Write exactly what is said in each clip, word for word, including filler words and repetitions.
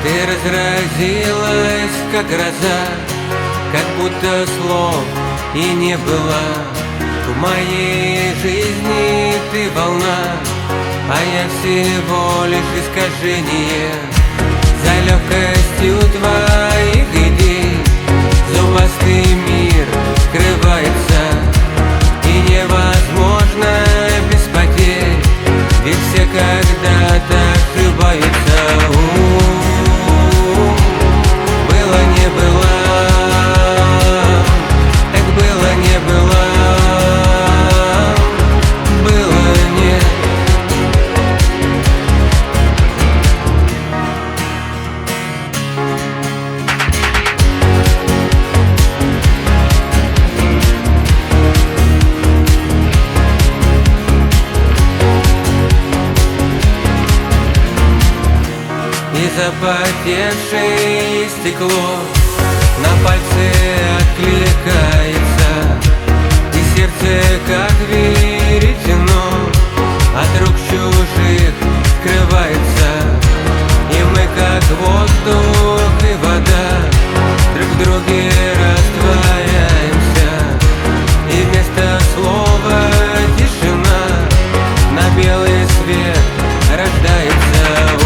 Ты разразилась, как гроза, как будто слов и не было. В моей жизни ты волна, а я всего лишь искажение. За легкостью твоих идей зубастый мир скрывается, и невозможно без потерь, ведь все когда-то ошибаются. У-у-у, было не было, так было не было, было не. И запотевшее стекло на пальце откликается, и сердце, как веретено, от рук чужих скрывается. И мы, как воздух и вода, друг в друге растворяемся, и вместо слова тишина на белый свет рождается.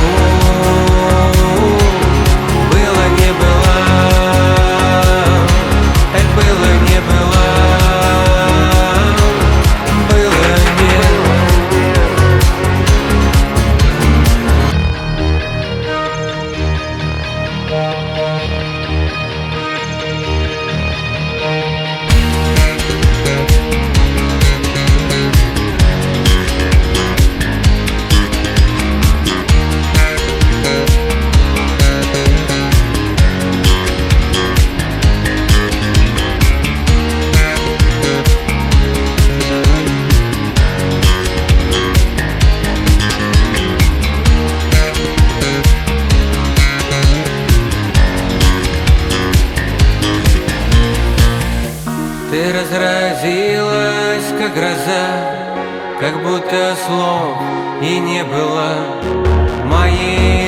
Ты разразилась, как гроза, как будто слов и не было. Моей